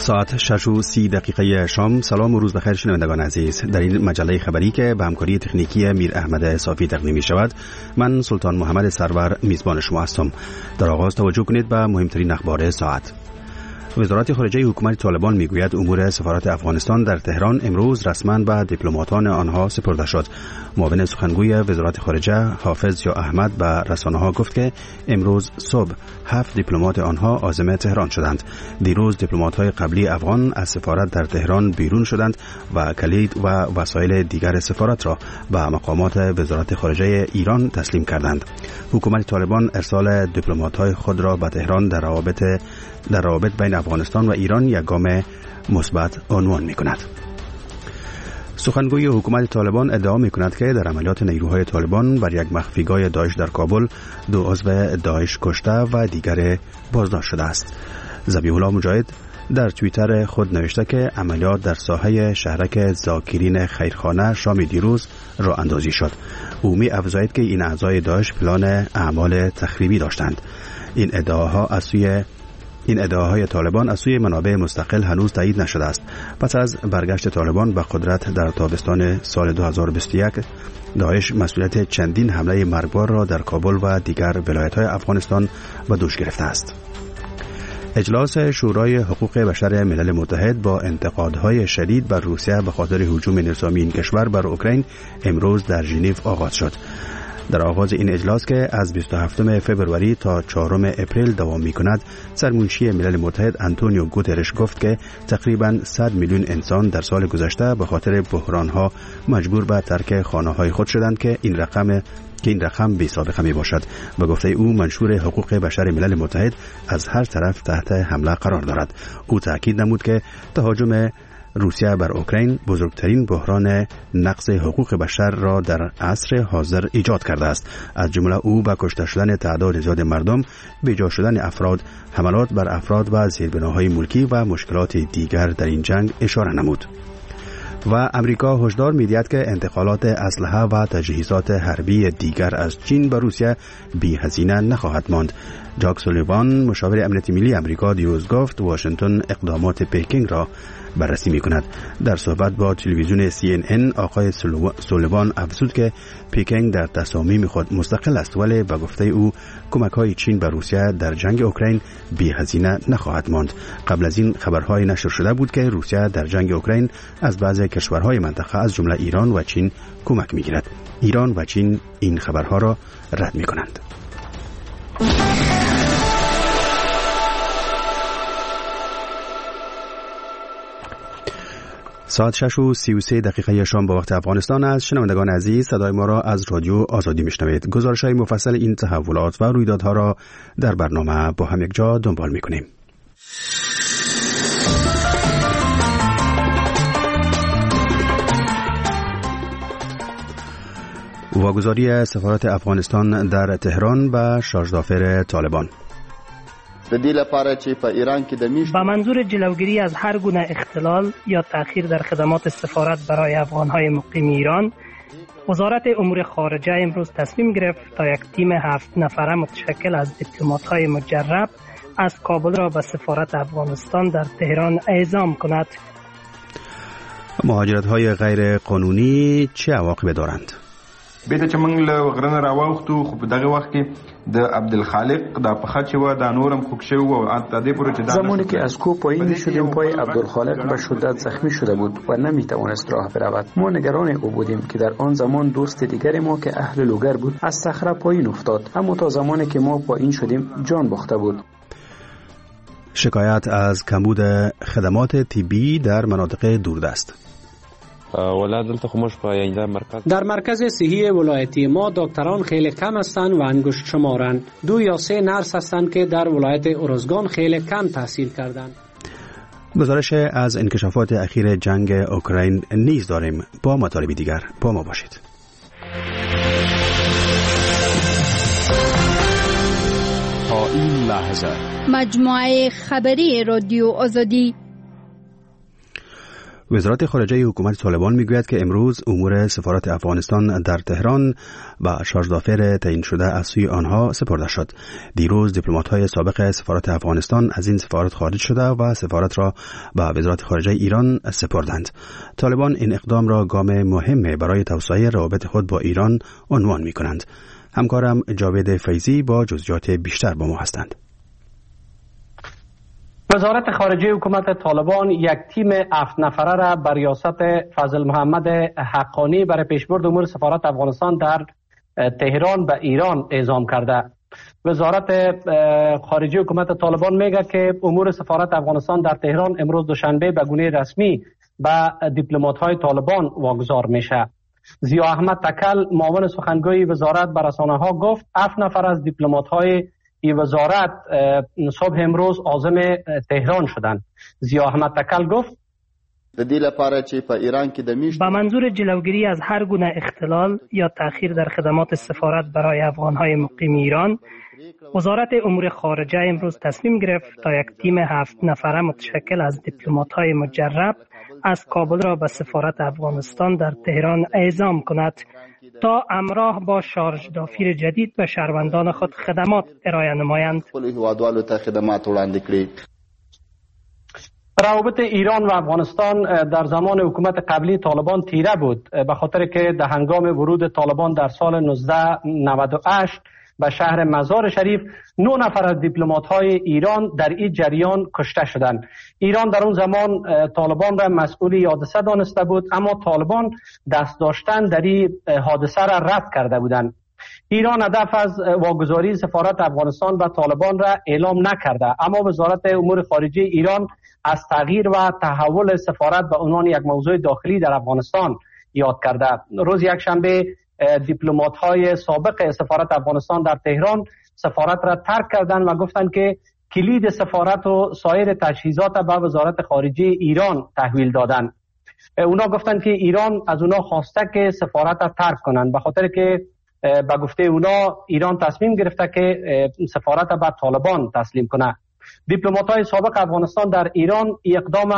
ساعت 6:30 شام. سلام و روز بخیر شنوندگان عزیز. در این مجله خبری که به همکاری تکنیکی میر احمد صافی تقدیم می شود، من سلطان محمد سرور میزبان شما هستم. در آغاز توجه کنید به مهمترین اخبار ساعت. وزارت خارجه حکومت طالبان میگوید امور سفارت افغانستان در تهران امروز رسما به دیپلماتان آنها سپرده شد. معاون سخنگوی وزارت خارجه حافظ یا احمد به رسانه‌ها گفت که امروز صبح 7 دیپلمات آنها عازم تهران شدند. دیروز دیپلمات‌های قبلی افغان از سفارت در تهران بیرون شدند و کلید و وسایل دیگر سفارت را به مقامات وزارت خارجه ایران تسلیم کردند. حکومت طالبان ارسال دیپلمات‌های خود را به تهران در روابط بین افغانستان و ایران یک گام مثبت عنوان می‌کند. سخنگوی حکومت طالبان ادعا می‌کند که در عملیات نیروهای طالبان بر یک مخفیگاه داعش در کابل 2 عضو داعش کشته و دیگر بازداشت شده است. ذبیح الله مجاهد در توییتر خود نوشته که عملیات در ساحه شهرک ذاکرین خیرخانه شام دیروز راه اندازی شد. او می افزاید که این اعضای داعش پلان اعمال تخریبی داشتند. این ادعاهای طالبان از سوی منابع مستقل هنوز تایید نشده است. پس از برگشت طالبان به قدرت در تابستان سال 2021، داعش مسئولیت چندین حمله مرگبار را در کابل و دیگر ولایت‌های افغانستان به دوش گرفته است. اجلاس شورای حقوق بشر ملل متحد با انتقادهای شدید بر روسیه به خاطر هجوم نظامی این کشور بر اوکراین امروز در ژنو آغاز شد. در آغاز این اجلاس که از 27 فوریه تا 4 اپریل دوام می‌کند، سرمنشی ملل متحد آنتونیو گوترش گفت که تقریباً 100 میلیون انسان در سال گذشته به خاطر بحران‌ها مجبور به ترک خانه‌های خود شدند که این رقم بی سابقه می باشد. به گفته او منشور حقوق بشر ملل متحد از هر طرف تحت حمله قرار دارد. او تأکید نمود که تهاجم روسیه بر اوکراین بزرگترین بحران نقض حقوق بشر را در عصر حاضر ایجاد کرده است. از جمله او به کشته شدن تعداد زیاد مردم، بیجا شدن افراد، حملات بر افراد و زیربناهای ملکی و مشکلات دیگر در این جنگ اشاره نمود. و امریکا هشدار می‌دهد که انتقالات اسلحه و تجهیزات حربی دیگر از چین به روسیه بی هزینه نخواهد ماند. جاک سولیوان مشاور امنیت ملی امریکا دیروز گفت واشنگتن اقدامات پکینگ را بررسی می‌کند. در صحبت با تلویزیون CNN آقای سولیوان افزود که پکینگ در تصامیم خود مستقل است، ولی به گفته او کمک‌های چین به روسیه در جنگ اوکراین بی هزینه نخواهد ماند. قبل از این خبرهای نشر شده بود که روسیه در جنگ اوکراین از بعضی کشورهای منطقه از جمله ایران و چین کمک می‌گیرد. ایران و چین این خبرها را رد می‌کنند. ساعت 6:33 شام به وقت افغانستان است. شنوندگان عزیز، صدای ما را از رادیو آزادی میشنوید. گزارش‌های مفصل این تحولات و رویدادها را در برنامه با هم یک جا دنبال می‌کنیم. واگذاری سفارت افغانستان در تهران به شاژدافر طالبان. با منظور جلوگیری از هر گونه اختلال یا تأخیر در خدمات سفارت برای افغان‌های مقیم ایران، وزارت امور خارجه امروز تصمیم گرفت تا یک تیم 7 نفره متشکل از دیپلمات‌های مجرب از کابل را به سفارت افغانستان در تهران اعزام کند. مهاجرت‌های غیر قانونی چه عواقب دارند؟ بیته چې موږ له غرنه راوختو خو په دغه وخت کې د عبدالخالق دا پخه چې و دا نورم خوک شوی و حتی دې پورې چې زمانی که از کوه پایین شدیم پای عبدالخالق به شدت زخمی شده بود و نمیتوانست راه برود. ما نگران او بودیم که در آن زمان دوست دیگر ما که اهل لوگر بود از صخره پایین افتاد، اما تا زمانی که ما پایین شدیم جان باخته بود. شکایت از کمبود خدمات طبی در مناطق دوردست. در مرکز صحی ولایتی ما دکتران خیلی کم هستند و انگشت شمارند. 2 یا 3 نرس هستند که در ولایت ارزگان خیلی کم تحصیل کردند. گزارش از انکشافات اخیر جنگ اوکراین نیز داریم. با مطالب دیگر با ما باشید. تا این لحظه مجموعه خبری رادیو آزادی. وزارت خارجه حکومت طالبان میگوید که امروز امور سفارت افغانستان در تهران به شارژ دافر تعیین شده از سوی آنها سپرده شد. دیروز دیپلمات‌های سابق سفارت افغانستان از این سفارت خارج شده و سفارت را به وزارت خارجه ایران سپردند. طالبان این اقدام را گام مهمی برای توسعه روابط خود با ایران عنوان می‌کنند. همکارم جاوید فیضی با جزئیات بیشتر با ما هستند. وزارت خارجه حکومت طالبان یک تیم 7 نفره را بر ریاست فضل محمد حقانی برای پیشبرد امور سفارت افغانستان در تهران به ایران اعزام کرده. وزارت خارجه حکومت طالبان میگه که امور سفارت افغانستان در تهران امروز دوشنبه به گونه رسمی به دیپلمات‌های طالبان واگذار میشه. ضیا احمد تکل معاون سخنگوی وزارت به رسانه‌ها گفت 7 نفر از دیپلمات‌های این وزارت صبح امروز عازم تهران شدند. ضیا احمد تکل گفت با منظور جلوگیری از هر گونه اختلال یا تأخیر در خدمات سفارت برای افغان‌های مقیم ایران، وزارت امور خارجه امروز تصمیم گرفت تا یک تیم 7 نفره متشکل از دیپلمات‌های مجرب از کابل را به سفارت افغانستان در تهران اعزام کند تا همراه با شارژ دافیر جدید به شهروندان خود خدمات ارائه نمایند. روابط ایران و افغانستان در زمان حکومت قبلی طالبان تیره بود، به خاطر که در هنگام ورود طالبان در سال 1998 به شهر مزار شریف 9 نفر از دیپلمات‌های ایران در این جریان کشته شدند. ایران در اون زمان طالبان را مسئول حادثه دانسته بود، اما طالبان دست داشتن در این حادثه را رد کرده بودند. ایران هدف از واگذاری سفارت افغانستان به طالبان را اعلام نکرده، اما وزارت امور خارجه ایران از تغییر و تحول سفارت به عنوان یک موضوع داخلی در افغانستان یاد کرده. روز یکشنبه دیپلمات‌های سابق سفارت افغانستان در تهران سفارت را ترک کردند و گفتند که کلید سفارت و سایر تجهیزات به وزارت خارجه ایران تحویل دادند. اونا گفتند که ایران از اونا خواسته که سفارت را ترک کنند، به خاطر که به گفته اونا ایران تصمیم گرفته که سفارت را به طالبان تسلیم کنه. دیپلمات‌های سابق افغانستان در ایران اقدام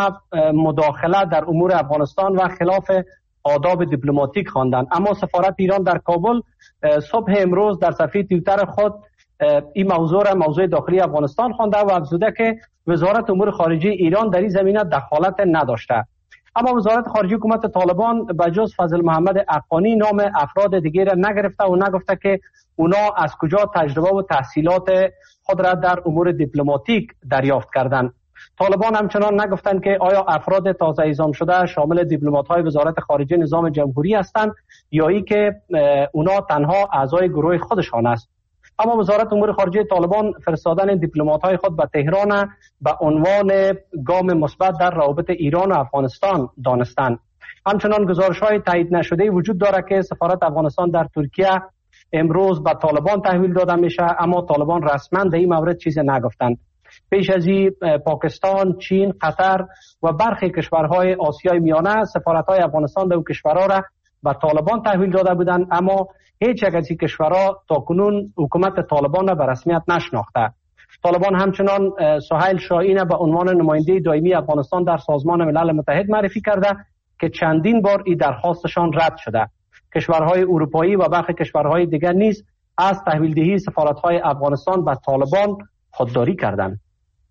مداخله در امور افغانستان و خلاف آداب دیپلماتیک خواندند، اما سفارت ایران در کابل صبح امروز در صفحه توییتر خود این موضوع را موضوع داخلی افغانستان خوانده و افزوده که وزارت امور خارجه ایران در این زمینه دخالت نداشته. اما وزارت خارجه حکومت طالبان به جز فضل محمد حقانی نام افراد دیگر را نگرفته و نگفته که اونا از کجا تجربه و تحصیلات خود را در امور دیپلماتیک دریافت کردند. طالبان همچنان نگفتند که آیا افراد تازه اعزام شده شامل دیپلمات‌های وزارت خارجه نظام جمهوری هستند یا ای که اونا تنها اعضای گروه خودشان است. اما وزارت امور خارجه طالبان فرستادن دیپلمات‌های خود به تهران به عنوان گام مثبت در روابط ایران و افغانستان دانستند. همچنان گزارش‌های تایید نشده وجود دارد که سفارت افغانستان در ترکیه امروز به طالبان تحویل داده میشه، اما طالبان رسما در این مورد چیزی نگفتند. پیش از این پاکستان، چین، قطر و برخی کشورهای آسیای میانه سفارت‌های افغانستان در کشورها را به طالبان تحویل داده بودند، اما هیچ یک از این کشورها تاکنون حکومت طالبان را به رسمیت نشناخته. طالبان همچنان سهیل شاهین به عنوان نماینده دائمی افغانستان در سازمان ملل متحد معرفی کرده که چندین بار این درخواستشان رد شده. کشورهای اروپایی و برخی کشورهای دیگر نیز از تحویل دهی سفارت‌های افغانستان به طالبان خودداری کردند.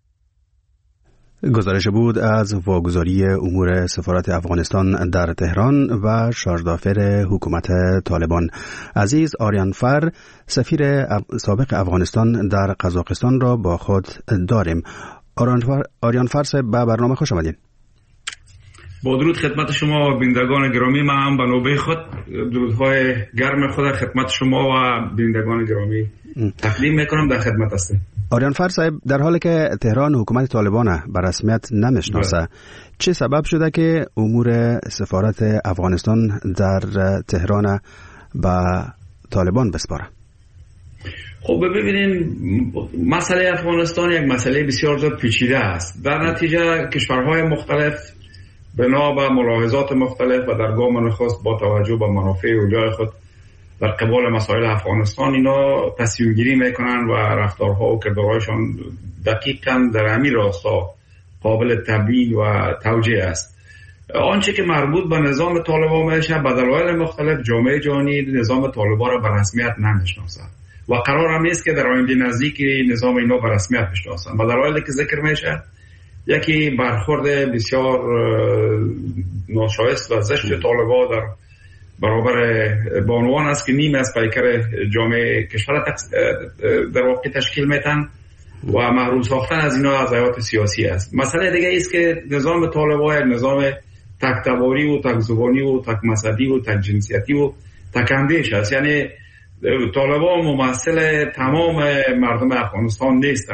گزارش بود از واگذاری امور سفارت افغانستان در تهران و شارژ دافر حکومت طالبان. عزیز آریانفر سفیر سابق افغانستان در قزاقستان را با خود داریم. آریانفر صاحب به برنامه خوش آمدین. با درود خدمت شما بینندگان گرامی، من هم به نوبه خود درودهای گرم خود خدمت شما و بینندگان گرامی تقدیم میکنم. در خدمت هستیم. آریانفر صاحب، در حالی که تهران حکومت طالبان به رسمیت نمیشناسه، چه سبب شده که امور سفارت افغانستان در تهران به طالبان بسپاره؟ خب ببینین، مسئله افغانستان یک مسئله بسیار زیاد پیچیده است. در نتیجه کشورهای مختلف بنا به ملاحظات مختلف و در گام نخست با توجه به منافع و جای خود در قبال مسائل افغانستان اینا تصمیم گیری میکنن و رفتارها و کردارهایشان دقیقاً در همین راستا قابل تبیین و توجیه است. آنچه که مربوط به نظام طالبان میشه به دلایل مختلف جامعه جهانی نظام طالبان را به رسمیت نمیشناسد و قرار هم نیست که در آینده نزدیکی نظام اینا به رسمیت بشناسند. به دلایلی که ذکر میشه، یکی برخورد بسیار ناشایست و زشت طالبان در برابر بانوان است که نیم از پیکر جامعه کشور در واقع تشکیل میتن و محروم ساختن از اینا از حیات سیاسی است. مسئله دیگه است که نظام طالبان یک نظام تک‌تباری و تک‌زبانی و تک مذهبی و تک جنسیتی و تک اندیش است. یعنی طالبان ممثل تمام مردم افغانستان نیستند.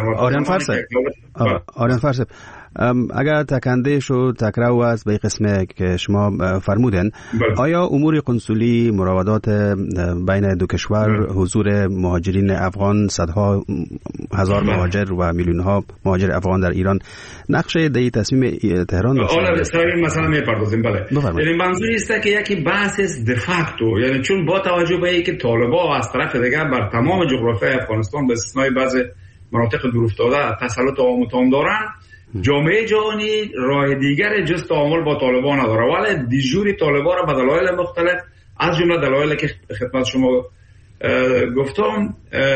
آریان فرسب اگر تکندیش و تکرو است به قسمه که شما فرمودن، آیا امور قنصلی، مراودات بین دو کشور، حضور مهاجرین افغان، صدها هزار مهاجر و میلیون ها مهاجر افغان در ایران نقش در تصمیم تهران داشته؟ حالا به مثلا میپردازیم. بله، یعنی منظور است که یکی بحث است دفاکتو، یعنی چون با توجه به اینکه طالبان از طرف دیگه بر تمام جغرافیای افغانستان به استثنای بعضی مناطق دورافتاده تسلط عام و تام دارن، جامعه جهانی راه دیگر جز تعامل با طالبان نداره، ولی دیجوری طالبان را به دلایل مختلف از جمله دلایلی که خدمت شما گفتم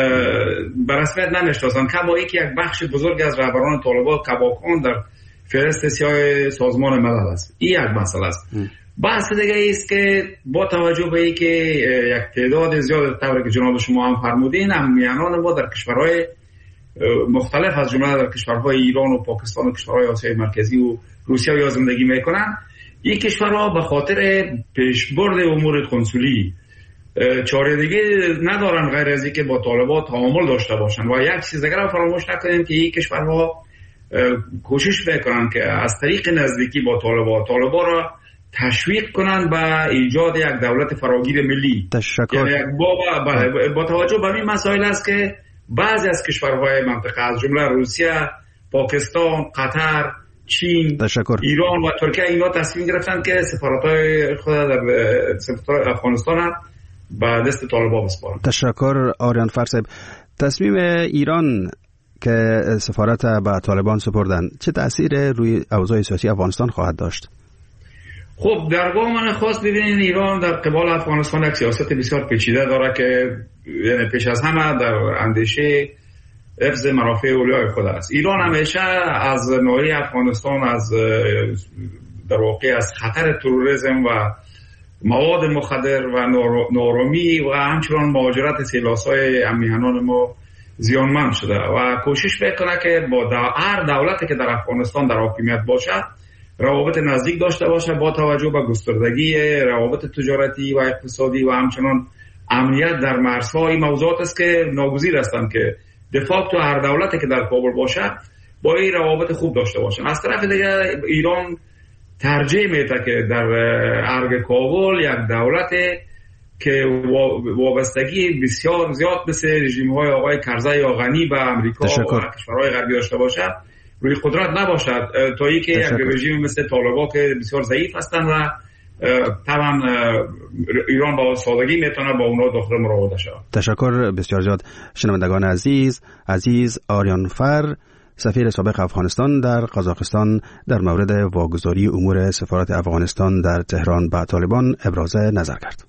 به رسمیت نمیشناسن. کما اینکه یک بخش بزرگ از رهبران طالبان کباکان در فهرست سیاه سازمان ملل است. این یک مسئله است. بحث دیگه است که با توجه به اینکه یک تعداد زیاد طوری که جناب شما هم فرمودین، همیهنان ما در کشورهای مختلف از جمله در کشورهای ایران و پاکستان و کشورهای آسیای مرکزی و روسیه یا زندگی میکنن، این کشورها به خاطر پیشبرد امور قنصلی چاره دیگه ندارن غیر از اینکه با طالبان تعامل داشته باشن. و یک چیز دیگر رو فراموش نکنیم که این کشورها کوشش میکنن که از طریق نزدیکی با طالبان را تشویق کنن به ایجاد یک دولت فراگیر ملی. یعنی با توجه به این مسائل است که بعضی از کشورهای منطقه از جمله روسیه، پاکستان، قطر، چین، ایران و ترکیه اینا تصمیم گرفتن که سفارت‌های خود در افغانستان به دست طالبان بسپارن. تشکر آریان فرسب. تصمیم ایران که سفارت به طالبان سپردن چه تأثیر روی اوضاع سیاسی افغانستان خواهد داشت؟ خب در گام خاص ببینید ایران در قبال افغانستان یک سیاست بسیار پیچیده داره که یعنی پیش از همه در اندیشه حفظ منافع اولیای خود است. ایران همیشه از ناحیه افغانستان از در واقع از خطر تروریسم و مواد مخدر و نارامی و همچنان مهاجرت سیلاسای همیهنان ما زیانمند شده و کوشش میکنه که با هر دولتی که در افغانستان در حاکمیت باشد روابط نزدیک داشته باشه با توجه به گستردگی روابط تجارتی و اقتصادی و همچنان امنیت در مرزها. این موضوعات است که ناگزیر هستند که دفاع تو هر دولتی که در کابل باشه با این روابط خوب داشته باشن. از طرف دیگر ایران ترجیح میده که در ارگ کابل یک دولت که وابستگی بسیار زیاد مثل رژیم‌های آقای کرزی یا غنی به امریکا و کشورهای غربی داشته باشه روی قدرت نباشد تا اینکه یک رژیم مثل طالبان که بسیار ضعیف هستند و طبعا ایران با سادگی میتونه با اونا داخل مراوده شود. تشکر بسیار زیاد. شنوندگان عزیز آریان فر سفیر سابق افغانستان در قزاقستان در مورد واگذاری امور سفارت افغانستان در تهران به طالبان ابراز نظر کرد.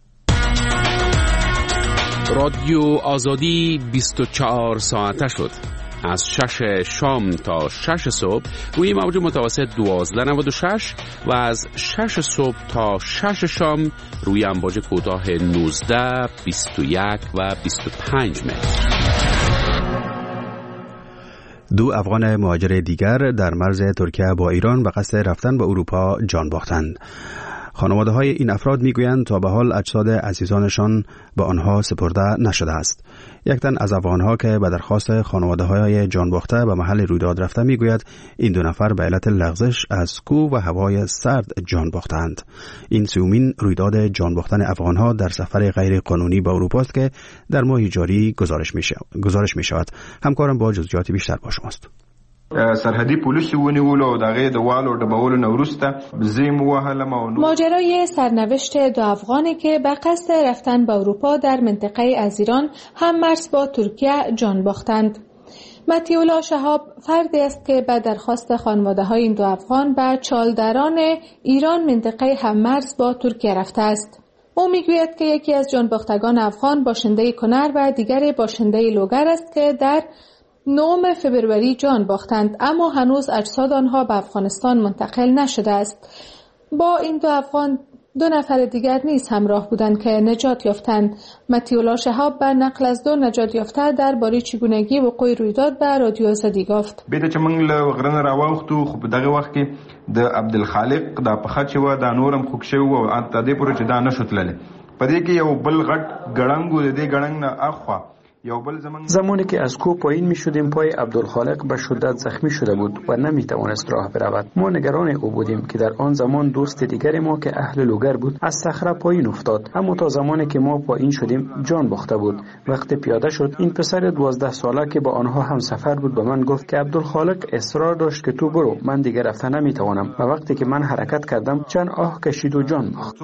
رادیو آزادی 24 ساعته شد. از 6 شام تا 6 صبح روی موج متوسط 1296 و از 6 صبح تا 6 شام روی امواج کوتاه 19، 21 و 25 متر. دو افغان مهاجر دیگر در مرز ترکیه با ایران به قصد رفتن به اروپا جان باختند. خانواده های این افراد میگویند تا به حال اجساد عزیزانشان به آنها سپرده نشده است. یک تن از افغانها که به درخواست خانواده های جان باخته به محل رویداد رفته میگوید این دو نفر به علت لغزش از کوه و هوای سرد جان باختند. این سومین رویداد جان باختن افغانها در سفر غیر قانونی به اروپا است که در ماه جاری گزارش می شود. همکارم با جزئیات بیشتر با شماست. سرحدی پلیس ونیولو او دغه د والو ډبولو نورسته زیم وهلم او ماجرای سرنوشت دو افغانی که به قصد رفتن به اروپا در منطقه از ایران هم مرز با ترکیه جان باختند. مطیع شهاب فردی است که به درخواست خانواده‌های این دو افغان به چالدران ایران منطقه هممرز با ترکیه رفته است. او میگوید که یکی از جانباختگان افغان باشنده کنر و دیگر باشنده لوگر است که در 9 فبروری جان باختند، اما هنوز اجساد آنها به افغانستان منتقل نشده است. با این دو افغان 2 نفر دیگر نیز همراه بودند که نجات یافتند. مطیع شهاب به نقل از 2 نجات یافته درباره چگونگی وقوع رویداد به رادیو آزادی گفت. بیت چې موږ له غرنه راوختو خو په دغه وخت کې د عبدالخالق د پخه چې و د نورم خوښ شو او د دې پورې چې دا نشو تللی. په دې کې یو بل غټ ګړنګ و، د دې ګړنګ نه اخوا زمانی که از کوه پایین می شدیم پای عبدالخالق به شدت زخمی شده بود و نمی توانست راه برود. ما نگران او بودیم که در آن زمان دوست دیگر ما که اهل لوگر بود از صخره پایین افتاد، اما تا زمانی که ما پایین شدیم جان باخته بود. وقتی پیاده شد این پسر 12 ساله که با آنها هم سفر بود به من گفت که عبدالخالق اصرار داشت که تو برو، من دیگر رفتن نمی توانم. و وقتی که من حرکت کردم چند آه کشید و جان باخت.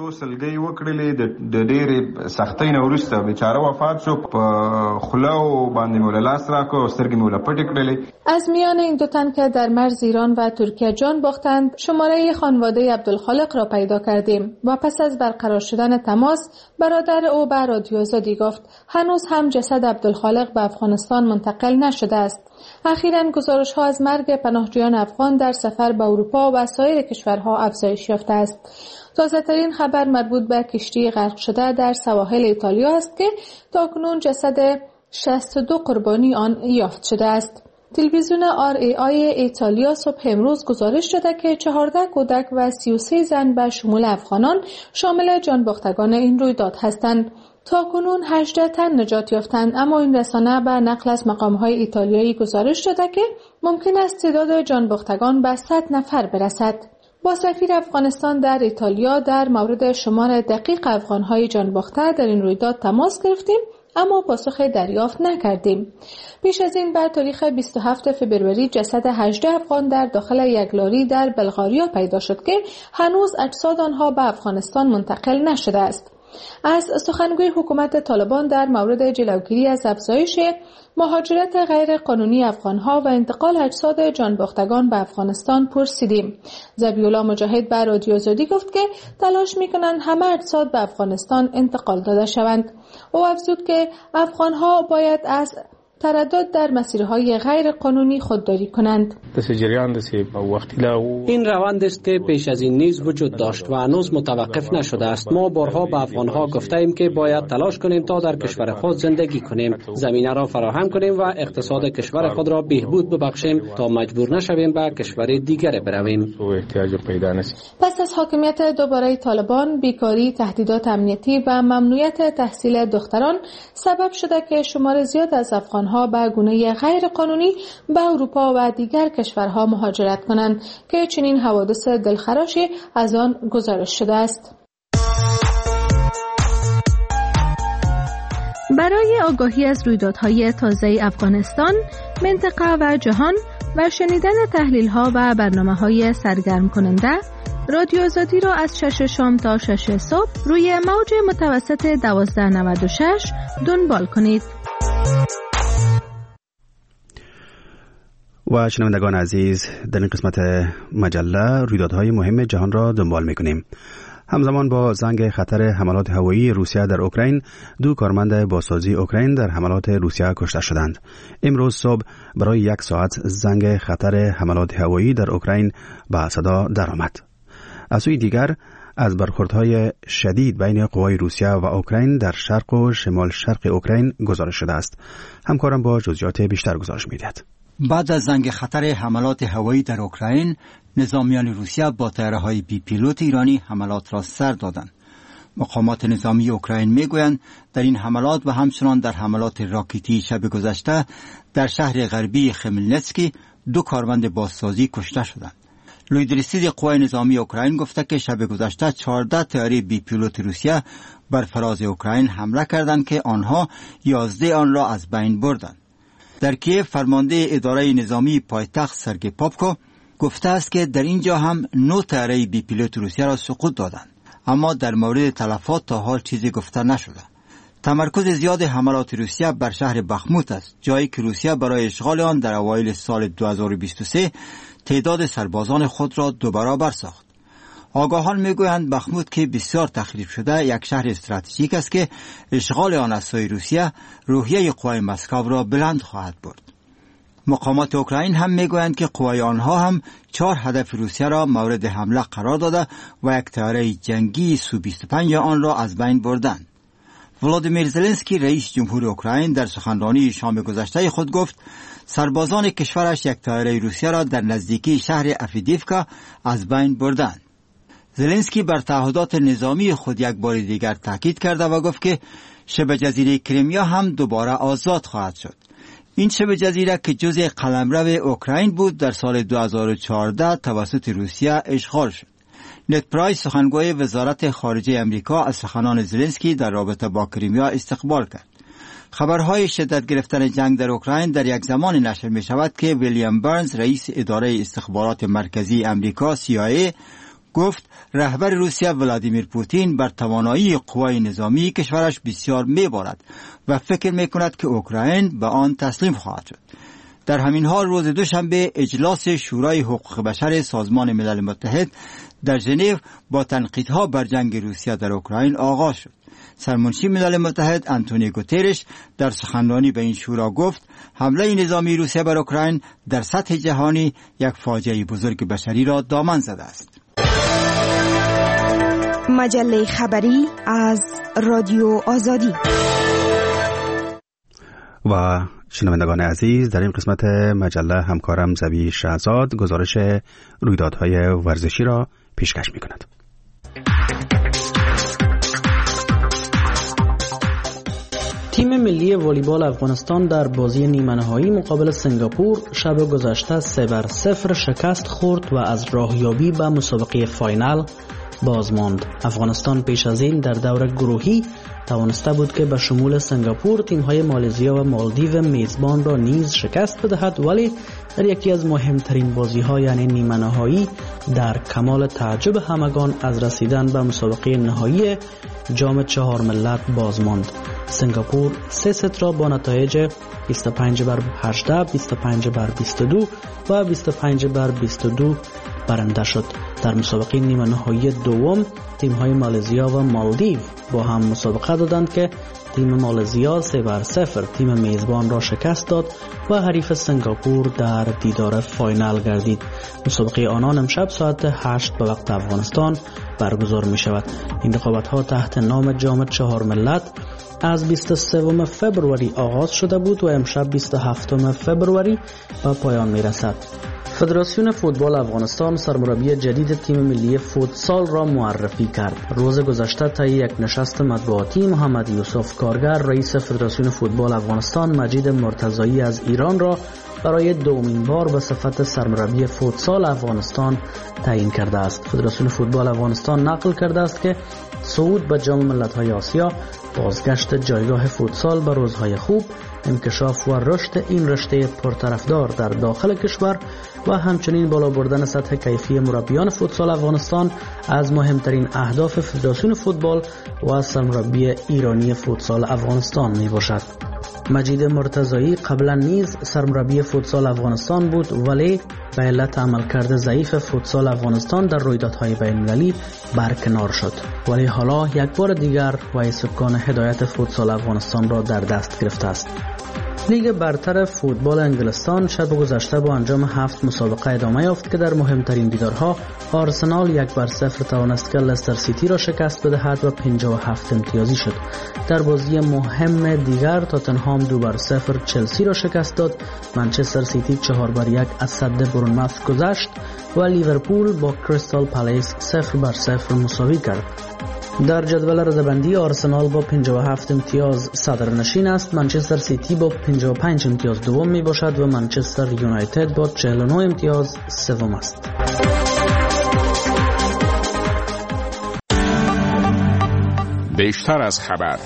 از میان این 2 تن که در مرز ایران و ترکیه جان باختند شماره خانواده عبدالخالق را پیدا کردیم و پس از برقرار شدن تماس برادر او به رادیو آزادی گفت هنوز هم جسد عبدالخالق به افغانستان منتقل نشده است. اخیراً گزارش ها از مرگ پناهجویان افغان در سفر به اروپا و سایر کشورها افزایش یافته است. تازه‌ترین خبر مربوط به کشتی غرق شده در سواحل ایتالیا است که تاکنون جسد 62 قربانی آن یافت شده است. تلویزیون RAI ایتالیا صبح امروز گزارش داده که 14 کودک و 33 زن به شمول افغانان شامل جانباختگان این رویداد هستند. تاکنون 18 تن نجات یافتند، اما این رسانه به نقل از مقام‌های ایتالیایی گزارش داده که ممکن است تعداد جانباختگان به 100 نفر برسد. با سفیر افغانستان در ایتالیا در مورد شمار دقیق افغان‌های جانباخته در این رویداد تماس گرفتیم، اما پاسخ دریافت نکردیم. پیش از این بر تاریخ 27 فبروری جسد 18 افغان در داخل یک لاری در بلغاریا پیدا شد که هنوز اجساد آنها به افغانستان منتقل نشده است. از سخنگوی حکومت طالبان در مورد جلوگیری از افزایش مهاجرت غیر قانونی افغانها و انتقال اجساد جانباختگان به افغانستان پرسیدیم. ذبیح‌الله مجاهد به رادیو آزادی گفت که تلاش می‌کنند همه اجساد به افغانستان انتقال داده شوند. او افزود که افغانها باید از تردد در مسیرهای غیر قانونی خودداری کنند. این روند است که پیش از این نیز وجود داشت و هنوز متوقف نشده است. ما بارها به افغانها گفتیم که باید تلاش کنیم تا در کشور خود زندگی کنیم، زمینه را فراهم کنیم و اقتصاد کشور خود را بهبود ببخشیم تا مجبور نشویم به کشور دیگر برویم. پس از حاکمیت دوباره طالبان، بیکاری، تهدیدات امنیتی و ممنوعیت تحصیل دختران سبب شده که شمار زیاد از افغان به گونه غیر قانونی به اروپا و دیگر کشورها مهاجرت کنند که چنین حوادث دلخراشی از آن گزارش شده است. برای آگاهی از رویدادهای تازه افغانستان، منطقه و جهان و شنیدن تحلیل‌ها و برنامه‌های سرگرم کننده، رادیو آزادی را از 6 شام تا 6 صبح روی موج متوسط 1296 دنبال کنید. و شنوندگان عزیز، در این قسمت مجله رویدادهای مهم جهان را دنبال می‌کنیم. همزمان با زنگ خطر حملات هوایی روسیه در اوکراین، 2 کارمند بازسازی اوکراین در حملات روسیه کشته شدند. امروز صبح برای 1 ساعت زنگ خطر حملات هوایی در اوکراین به صدا درآمد. از سوی دیگر از برخوردهای شدید بین قوای روسیه و اوکراین در شرق و شمال شرق اوکراین گزارش شده است. همکارم با جزئیات بیشتر گزارش می‌دهد. بعد از زنگ خطر حملات هوایی در اوکراین، نظامیان روسیه با طیاره‌های بی پیلوت ایرانی حملات را سر دادند. مقامات نظامی اوکراین میگویند در این حملات و همچنان در حملات راکتی شب گذشته در شهر غربی خملنتسکی 2 کارمند بازسازی کشته شدند. لویدرسید قوای نظامی اوکراین گفته که شب گذشته 14 طیاره بی پیلوت روسیه بر فراز اوکراین حمله کردند که آنها 11 آن را از بین بردند. در کیف فرمانده اداره نظامی پایتخت سرگئی پاپکو گفته است که در اینجا هم 9 طیاره بی پیلوت روسیه را سقوط دادند، اما در مورد تلفات تا حال چیزی گفته نشده. تمرکز زیاد حملات روسیه بر شهر بخموت است، جایی که روسیه برای اشغال آن در اوایل سال 2023 تعداد سربازان خود را 2 برابر ساخت. آگاهان میگویند بخموت که بسیار تخریب شده یک شهر استراتژیک است که اشغال آن از سوی روسیه روحیه قوای مسکو را بلند خواهد برد. مقامات اوکراین هم میگویند که قوای آنها هم 4 هدف روسیه را مورد حمله قرار داده و یک طیاره جنگی سو 25 آن را از بین بردند. ولادیمیر زلنسکی رئیس جمهور اوکراین در سخنرانی شام گذشته خود گفت سربازان کشورش یک طیاره روسیه را در نزدیکی شهر افیدیفکا از بین بردند. زلنسکی بر تعهدات نظامی خود یک بار دیگر تاکید کرده و گفت که شبه جزیره کریمیا هم دوباره آزاد خواهد شد. این شبه جزیره که جزء قلمرو اوکراین بود در سال 2014 توسط روسیه اشغال شد. نت پرایس سخنگوی وزارت خارجه امریکا از سخنان زلنسکی در رابطه با کریمیا استقبال کرد. خبرهای شدت گرفتن جنگ در اوکراین در یک زمان نشر می شود که ویلیام برنز رئیس اداره استخبارات مرکزی امریکا CIA گفت رهبر روسیه ولادیمیر پوتین بر توانایی قوای نظامی کشورش بسیار می‌بارد و فکر می‌کند که اوکراین به آن تسلیم خواهد شد. در همین حال روز دوشنبه اجلاس شورای حقوق بشر سازمان ملل متحد در ژنو با تنقیدها بر جنگ روسیه در اوکراین آغاز شد. سرمنشی ملل متحد آنتونیو گوترش در سخنرانی به این شورا گفت حمله نظامی روسیه بر اوکراین در سطح جهانی یک فاجعه بزرگ بشری را دامن زده است. مجله خبری از رادیو آزادی. و شنوندگان عزیز، در این قسمت مجله همکارم زوی شهزاد گزارش رویدادهای ورزشی را پیشکش می کند. تیم ملی والیبال افغانستان در بازی نیمه نهایی مقابل سنگاپور شب گذشته 3-0 شکست خورد و از راهیابی به مسابقه فاینال باز ماند. افغانستان پیش از این در دور گروهی توانسته بود که به شمول سنگاپور تیم‌های مالزیا و مالدیو میزبان را نیز شکست بدهد، ولی در یکی از مهمترین بازی‌ها یعنی نیمه نهایی در کمال تعجب همگان از رسیدن به مسابقه نهایی جام 4 ملت باز ماند. سنگاپور 3 ست را با نتایج 25-18، 25-22 و 25-22 برنده شد. در مسابقه نیمه نهایی دوم تیم‌های مالزیا و مالدیو با هم مسابقه دادند که تیم مالزیا 3-0 تیم میزبان را شکست داد و حریف سنگاپور در دیدار فاینال گردید. مسابقه آنان امشب ساعت 8 به وقت افغانستان برگزار می شود. این رقابت‌ها تحت نام جام 4 ملت از 23 فبروری آغاز شده بود و امشب 27 فبروری به پایان می رسد. فدراسیون فوتبال افغانستان سرمربی جدید تیم ملی فوتسال را معرفی کرد. روز گذشته طی یک نشست مطبوعاتی محمد یوسف کارگر رئیس فدراسیون فوتبال افغانستان مجید مرتضایی از ایران را برای دومین بار به صفت سرمربی فوتسال افغانستان تعیین کرده است. فدراسیون فوتبال افغانستان نقل کرده است که صعود به جام ملت‌های آسیا، بازگشت جایگاه فوتسال به روزهای خوب، انکشاف و رشد این رشته پرطرفدار در داخل کشور و همچنین بالا بردن سطح کیفی مربیان فوتسال افغانستان از مهمترین اهداف فدراسیون فوتبال و سرمربی ایرانی فوتسال افغانستان می باشد. مجید مرتضایی قبلا نیز سرمربی فوتسال افغانستان بود، ولی به علت عملکرد ضعیف فوتسال افغانستان در رویدادهای بین‌المللی برکنار شد، ولی حالا یک بار دیگر وای سکان هدایت فوتسال افغانستان را در دست گرفته است. لیگ برتر فوتبال انگلستان شب گذشته با انجام 7 مسابقه ادامه یافت که در مهمترین دیدارها آرسنال 1-0 توانست که لستر سیتی را شکست بدهد و 57 امتیازی شد. در بازی مهم دیگر تاتنهام 2-0 چلسی را شکست داد. منچستر سیتی 4-1 از صد برنموث گذشت و لیورپول با کریستال پالیس 0-0 مساوی کرد. در جدول رده‌بندی آرسنال با 57 امتیاز صدرنشین است، منچستر سیتی با 55 امتیاز دوم می باشد و منچستر یونایتد با 49 امتیاز سوم است. بیشتر از خبر.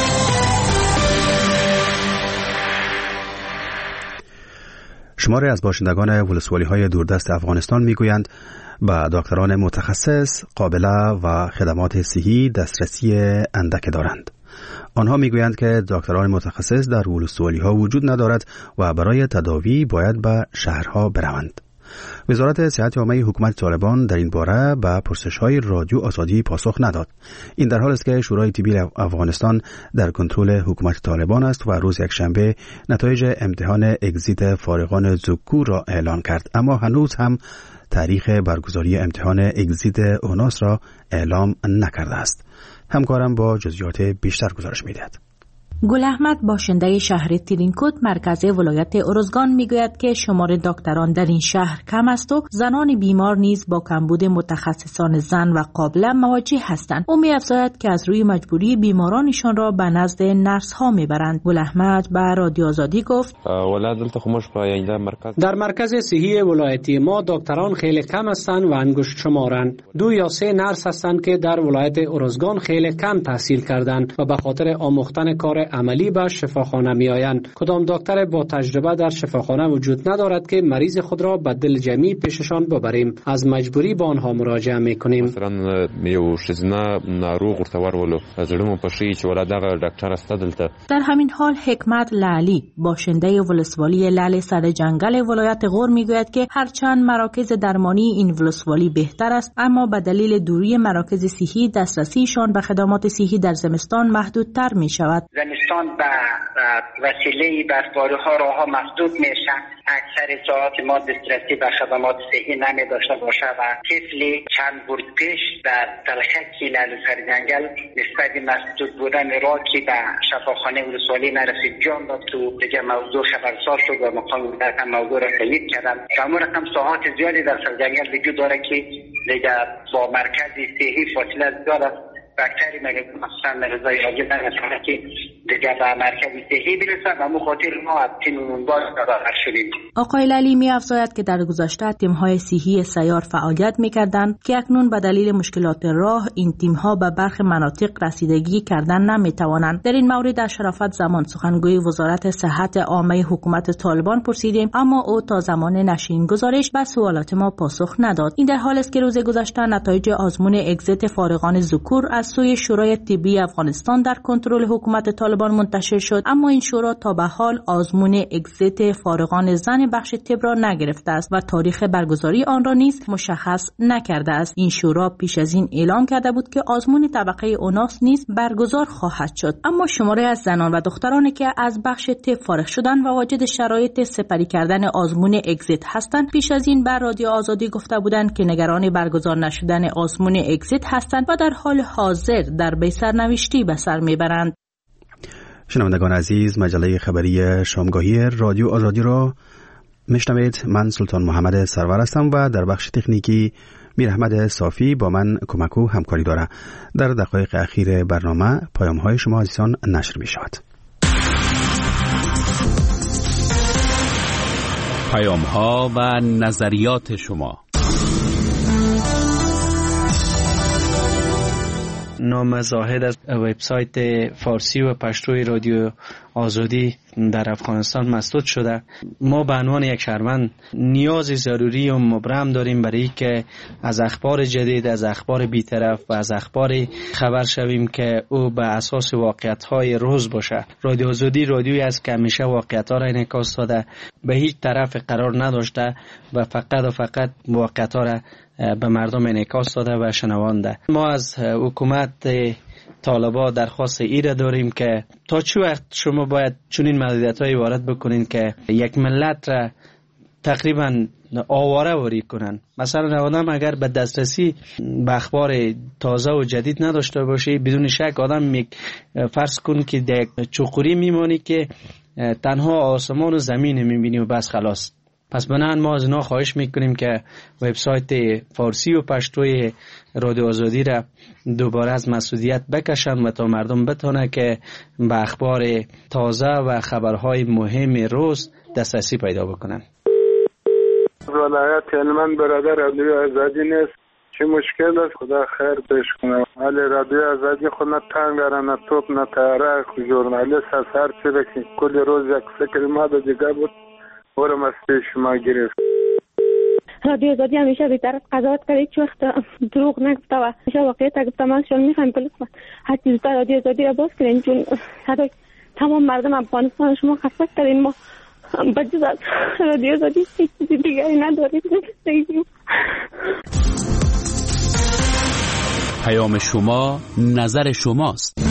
شماری از باشندگان ولسوالی‌های دوردست افغانستان میگویند به دکتران متخصص، قابله و خدمات صحی دسترسی اندک دارند. آنها میگویند که دکتران متخصص در ولسوالی ها وجود ندارد و برای تداوی باید به شهرها بروند. وزارت صحت عامه حکومت طالبان در این باره به پرسش‌های رادیو آزادی پاسخ نداد. این در حالی است که شورای طبی افغانستان در کنترل حکومت طالبان است و روز یکشنبه نتایج امتحان اگزیت فارغان زکو را اعلان کرد، اما هنوز هم تاریخ برگزاری امتحان اگزیت اوناس را اعلام نکرده است. همکارم با جزئیات بیشتر گزارش می‌دهد. گل احمد باشنده شهر تیرینکوت مرکز ولایت ارزگان میگوید که شمار دکتران در این شهر کم است و زنان بیمار نیز با کمبود متخصصان زن و قابله مواجه هستند. او می‌افزاید که از روی مجبوری بیمارانشان را به نزد نرس ها میبرند. گل احمد به رادیو آزادی گفت در مرکز صحی ولایتی ما دکتران خیلی کم هستند و انگشت شمارند. 2 یا 3 نرس هستند که در ولایت ارزگان خیلی کم تحصیل کردند و به خاطر آموختن کار عملی به شفاخانه می آیند. کدام دکتر با تجربه در شفاخانه وجود ندارد که مریض خود را به دل جمعی پیششان ببریم. از مجبوری به آنها مراجعه می کنیم. در همین حال حکمت لعلی باشنده ولسوالی لعل سر جنگل ولایت غور می گوید که هرچند مراکز درمانی این ولسوالی بهتر است، اما به دلیل دوری مراکز صحی دسترسیشان به خدمات صحی در زمستان محدودتر می شود. زمستان به وسیله برفباری ها راه ها مسدود میشه. اکثر ساعات ما دسترسی به خدمات صحی نمی داشته باشه و طفلی چند برد پیش در تلخکی لعل سر جنگل نسبت مسدود بودن راه که به شفاخانه ولسوالی نرسید جان داد تو دیگه موضوع خبرساز شد و مقام ولایت هم موضوع را تایید کردن. کمون رقم ساعات زیادی در سر جنگل وجود داره که دیگه با مرکز صحی فاصله زیاد است. بکتری مگه مثلا مرزای راجع نمیتونه که دیگه به مرکز صحی برسه و مخاطر ما از تیم اونباز نادر شدیم. آقای لالی می افزاید که در گذشته تیم‌های صحی سیار فعالیت می‌کردند که اکنون به دلیل مشکلات راه این تیم‌ها به برخی مناطق رسیدگی کردن نمی‌توانند. در این مورد در شرافت زمان سخنگوی وزارت صحت عامه حکومت طالبان پرسیدیم، اما او تا زمان نشر این گزارش به سوالات ما پاسخ نداد. این در حالی است که روز گذشته نتایج آزمون اگزیت فارغان ذکور از سوی شورای طبی افغانستان در کنترل حکومت طالبان منتشر شد، اما این شورا تا به حال آزمون اگزیت فارغان زن بخش طب را نگرفته است و تاریخ برگزاری آن را نیز مشخص نکرده است. این شورا پیش از این اعلام کرده بود که آزمون طبقه اوناس نیز برگزار خواهد شد، اما شماری از زنان و دخترانی که از بخش طب فارغ شدند و واجد شرایط سپری کردن آزمون اگزیت هستند پیش از این بر رادیو آزادی گفته بودند که نگران برگزار نشدن آزمون اگزیت هستند و در حال حاضر در بی سرنوشتی به سر میبرند. شنوندگان عزیز، مجله خبری شامگاهی رادیو آزادی را میشنوید. من سلطان محمد سرور هستم و در بخش تکنیکی میر احمد صافی با من کمک و همکاری دارد. در دقایق اخیر برنامه پیام‌های شما عزیزان نشر می شود. پیام‌ها و نظریات شما. نام زاهد از وبسایت فارسی و پشتوی رادیو آزادی در افغانستان مسدود شده. ما به عنوان یک شهروند نیاز ضروری و مبرم داریم برای که از اخبار جدید، از اخبار بی‌طرف و از اخبار خبر شویم که او به اساس واقعیت‌های روز باشه. رادیو آزادی رادیویی است که همیشه واقعیت‌ها را انعکاس داده، به هیچ طرف قرار نداشته و فقط واقعیت‌ها را به مردم انعکاس داده و شنوانده. ما از حکومت طالبان درخواست ایره داریم که تا چه وقت شما باید چنین محدودیت‌هایی وارد بکنین که یک ملت را تقریبا آواره واری کنن. مثلا آدم اگر به دسترسی به اخبار تازه و جدید نداشته باشه، بدون شک آدم فرض کن که در چوخوری میمانی که تنها آسمان و زمین میبینی و بس خلاص. پس بنابراین ما از اینا خواهش میکنیم که وبسایت فارسی و پشتوی رادیو آزادی را دوباره از مسئولیت بکشن و تا مردم بتونه که به اخبار تازه و خبرهای مهم روز دسترسی پیدا بکنن. ولایت هلمند برادر رادیو آزادی نیست، چه مشکل است؟ خدا خیر پیش کنه. ولی رادیو آزادی خود نه تنگ داره، نه توپ، نه تاره. ژورنالیست از هر چی که کل روز یک فکر ما دیگه بود ورم از پیش ما گرفت. رادیو آزادی همیشه به طرف قضاوت کرد، هیچ وقت دروغ نگفته و همیشه واقعیت گفته. من شما میخوایم که لطفا هر چیز زودتر رادیو آزادی را باز کنین، چون صدای تمام مردم افغانستان شما خفت کردین. ما بجز از رادیو آزادی هیچ چیز دیگری نداریم. پیام شما نظر شماست.